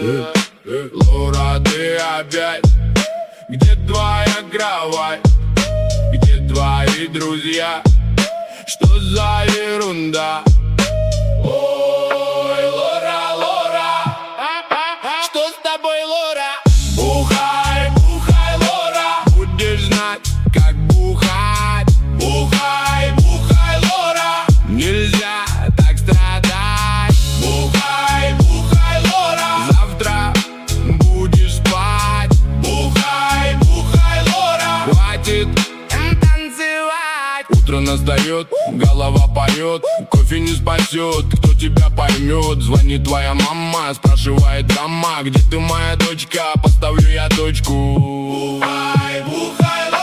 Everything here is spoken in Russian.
Лора, ты опять? Где твоя кровать? Где твои друзья? Что за ерунда? Ой, Лора, Лора, что с тобой, Лора? Бухай, бухай, Лора, будешь знать, как бухать. Бухай, бухай, Лора, нельзя так страдать. Бухай, бухай, Лора, завтра будешь спать. Бухай, бухай, Лора, хватит танцевать. Утро настает, голова поет, кофе не спасет, кто тебя поймет. Звонит твоя мама, спрашивает дома, где ты, моя дочка, поставлю я точку. Бухай, бухай,